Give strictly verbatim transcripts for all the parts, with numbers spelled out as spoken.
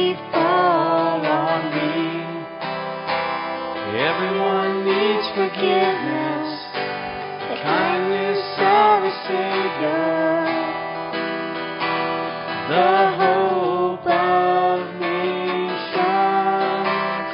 mercy fall on me. Everyone needs forgiveness, the kindness of a Savior, the hope of nations.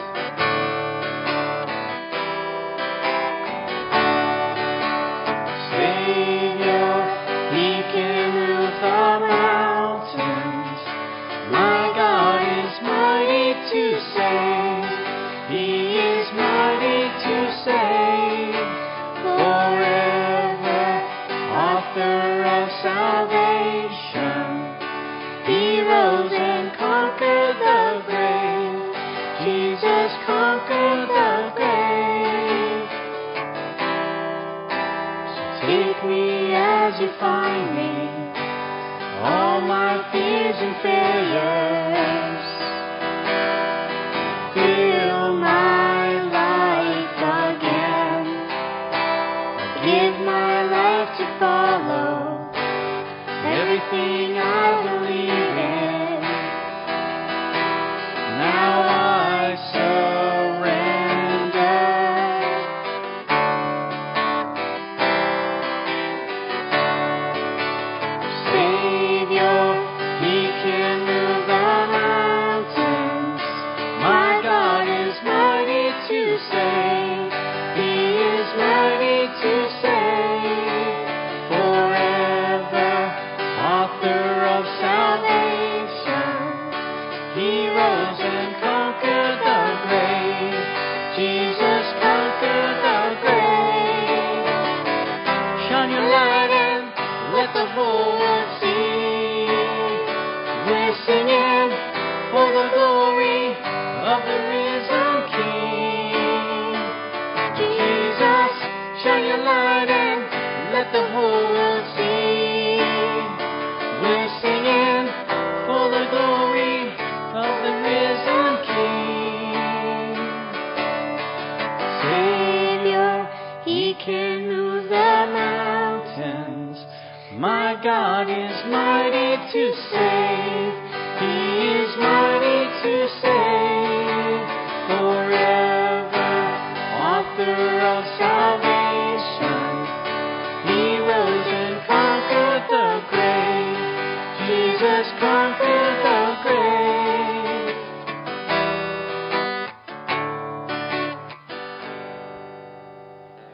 Savior, He can move the mountains. My God is mighty to save. He is mighty to save. Forever, author of salvation. He rose and conquered the grave. Jesus conquered the grave. So take me as you find me, all my fears and failures. Fill my life again. I give my life to follow everything I believe in. Now I surrender. Savior, He can move the mountains. My God is mighty to save. He is mighty to save. Forever, author of salvation. He rose and conquered the grave. Jesus conquered the grave. Shine your light and let the whole world see. We're singing for the glory of the risen King. Jesus, shine your light and let the whole world see. We're singing for the glory of the risen King. Savior, He can move the mountains. My God is mighty to save. He is mighty to save. Forever, author of salvation. He rose and conquered the grave. Jesus conquered